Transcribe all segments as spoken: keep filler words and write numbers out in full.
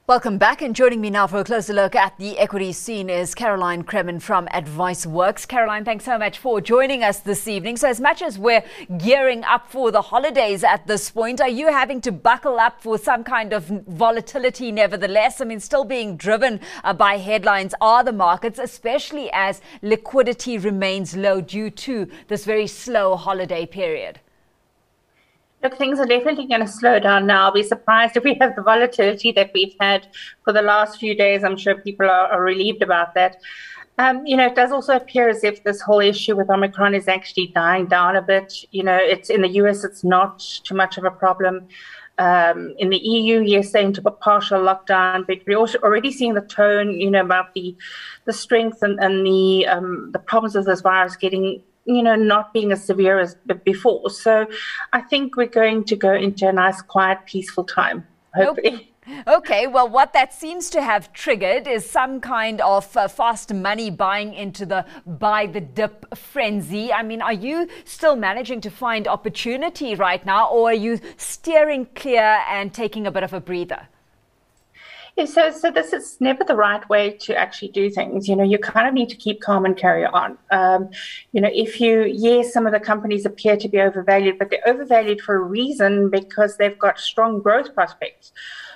Welcome back, and joining me now for a closer look at the equity scene is Caroline Cremin from AdviceWorks. Caroline, thanks so much for joining us this evening. So as much as we're gearing up for the holidays at this point, are you having to buckle up for some kind of volatility nevertheless? I mean, still being driven uh, by headlines are the markets, especially as liquidity remains low due to this very slow holiday period. Look, things are definitely going to slow down now. I'll be surprised if we have the volatility that we've had for the last few days. I'm sure people are, are relieved about that. Um, you know, it does also appear as if this whole issue with Omicron is actually dying down a bit. You know, it's in the U S, it's not too much of a problem. Um, in the E U, yes, they're into a partial lockdown, but we're also already seeing the tone, you know, about the the strength and, and the um, the problems of this virus getting, you know, not being as severe as before. So I think we're going to go into a nice, quiet, peaceful time, hopefully. Okay, well, what that seems to have triggered is some kind of uh, fast money buying into the buy the dip frenzy. I mean, are you still managing to find opportunity right now, or are you steering clear and taking a bit of a breather? Yeah, so so this is never the right way to actually do things. You know, you kind of need to keep calm and carry on. Um, you know, if you, yes, some of the companies appear to be overvalued, but they're overvalued for a reason, because they've got strong growth prospects.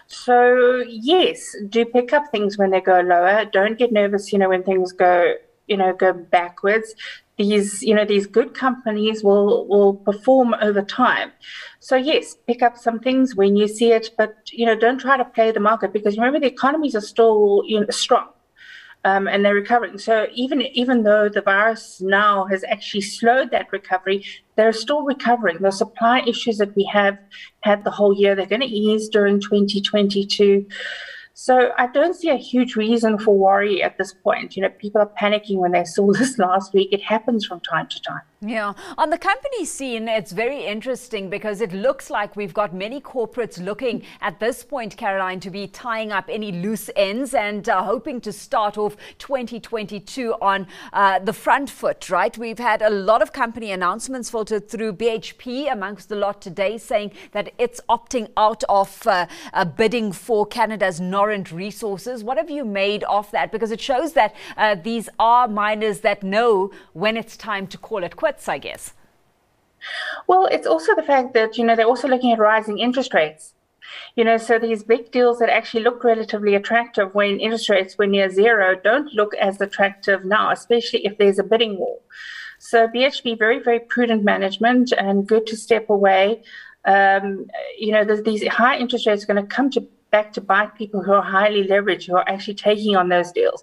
So yes, do pick up things when they go lower. Don't get nervous, you know, when things go, you know, go backwards. These, you know, these good companies will will perform over time. So yes, pick up some things when you see it, but you know, don't try to play the market, because remember, the economies are still, you know, strong, um, and they're recovering. So even even though the virus now has actually slowed that recovery, they're still recovering. The supply issues that we have had the whole year, they're going to ease during twenty twenty-two. So I don't see a huge reason for worry at this point. You know, people are panicking when they saw this last week. It happens from time to time. Yeah. On the company scene, it's very interesting because it looks like we've got many corporates looking at this point, Caroline, to be tying up any loose ends and uh, hoping to start off twenty twenty-two on uh, the front foot, right? We've had a lot of company announcements filtered through. B H P amongst the lot today, saying that it's opting out of uh, uh, bidding for Canada's Norrent Resources. What have you made of that? Because it shows that uh, these are miners that know when it's time to call it quits, I guess. Well, it's also the fact that, you know, they're also looking at rising interest rates. You know, so these big deals that actually look relatively attractive when interest rates were near zero don't look as attractive now, especially if there's a bidding war. So B H P, very, very prudent management, and good to step away. Um, you know, these high interest rates are going to come to back to bite people who are highly leveraged, who are actually taking on those deals.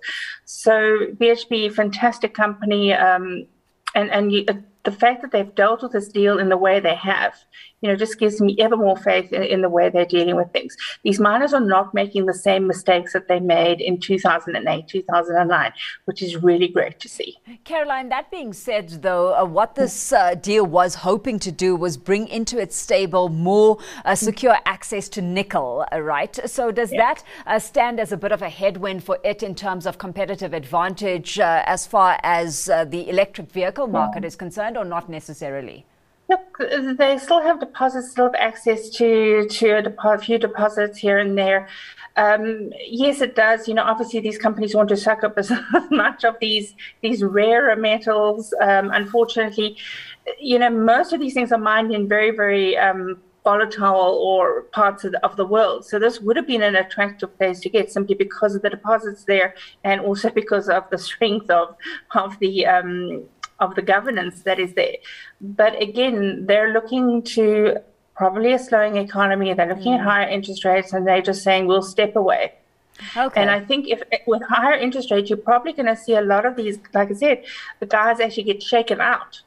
So B H P, fantastic company, um, and and you, the fact that they've dealt with this deal in the way they have, you know, just gives me ever more faith in, in the way they're dealing with things. These miners are not making the same mistakes that they made in two thousand eight, two thousand nine, which is really great to see. Caroline, that being said, though, uh, what this uh, deal was hoping to do was bring into its stable more uh, secure access to nickel, uh, right? So does yeah. that uh, stand as a bit of a headwind for it in terms of competitive advantage uh, as far as uh, the electric vehicle market yeah. is concerned, or not necessarily? Look, they still have deposits, still have access to, to a depo- few deposits here and there. Um, yes, it does. You know, obviously these companies want to suck up as much of these these rarer metals. Um, unfortunately, you know, most of these things are mined in very, very um, volatile or parts of the, of the world. So this would have been an attractive place to get, simply because of the deposits there, and also because of the strength of of the um, of the governance that is there. But again, they're looking to probably a slowing economy. They're looking mm. at higher interest rates, and they're just saying, we'll step away. Okay. And I think if with higher interest rates, you're probably going to see a lot of these, like I said, the guys actually get shaken out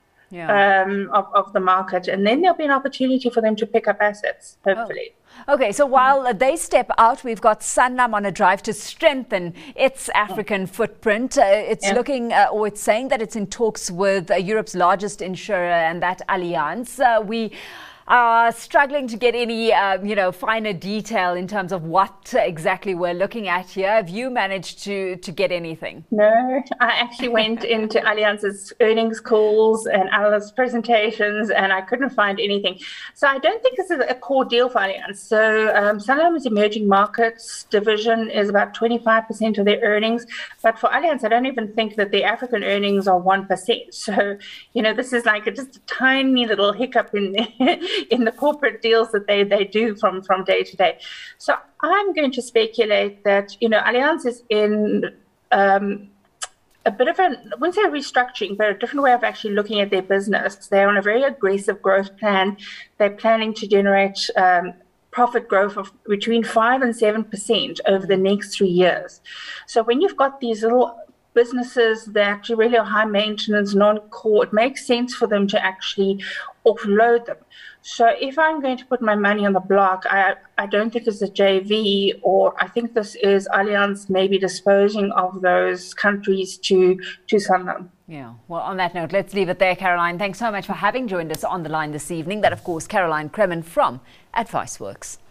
yeah. um, of, of the market. And then there'll be an opportunity for them to pick up assets, hopefully. Oh. Okay, so while they step out, we've got Sanlam on a drive to strengthen its African footprint. Uh, it's yeah. looking, uh, or it's saying that it's in talks with uh, Europe's largest insurer, and that Allianz. Uh, we are struggling to get any, uh, you know, finer detail in terms of what exactly we're looking at here. Have you managed to to get anything? No, I actually went into Allianz's earnings calls and analyst presentations, and I couldn't find anything. So I don't think this is a core deal for Allianz. So um, Sanlam's emerging markets division is about twenty-five percent of their earnings. But for Allianz, I don't even think that the African earnings are one percent. So, you know, this is like a, just a tiny little hiccup in in the corporate deals that they, they do from, from day to day. So I'm going to speculate that, you know, Allianz is in um, a bit of a, I wouldn't say restructuring, but a different way of actually looking at their business. They're on a very aggressive growth plan. They're planning to generate um, profit growth of between five and seven percent over the next three years. So when you've got these little businesses that really are high maintenance, non-core, it makes sense for them to actually offload them. So if I'm going to put my money on the block, I I don't think it's a J V, or I think this is Allianz maybe disposing of those countries to to Sanlam. Yeah, well, on that note, let's leave it there, Caroline. Thanks so much for having joined us on the line this evening. That, of course, Caroline Cremin from AdviceWorks.